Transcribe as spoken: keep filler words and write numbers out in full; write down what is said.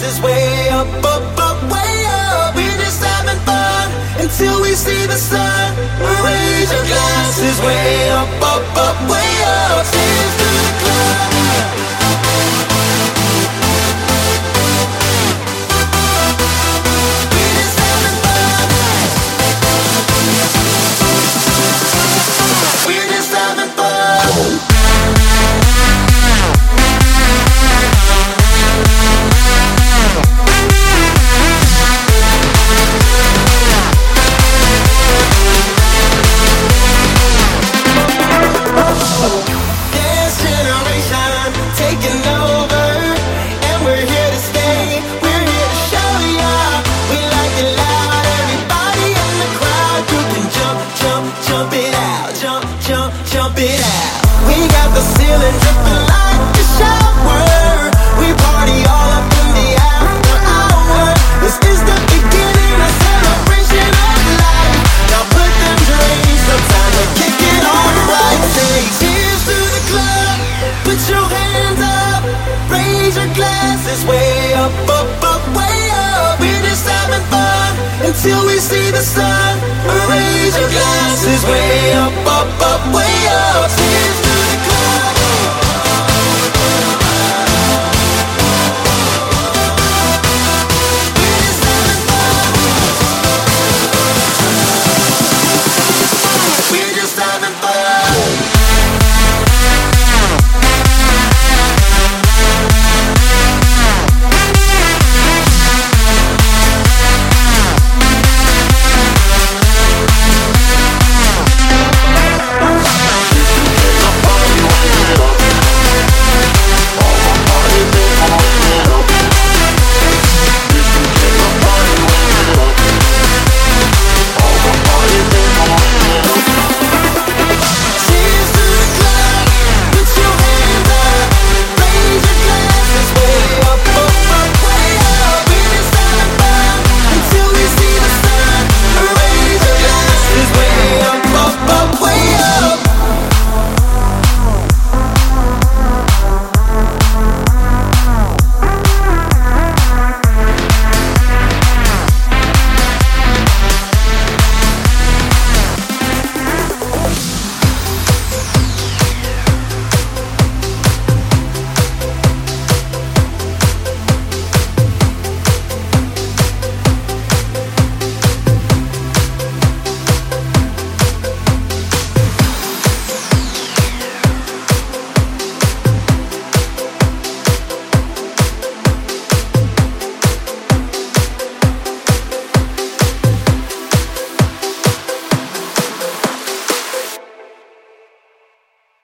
glasses way up, up, up, way up. We're just having fun until we see the sun. Raise your glasses way up, up, up, way up. Cheers to the club. Till we see the sun, raise your glasses way up, up, up, way up.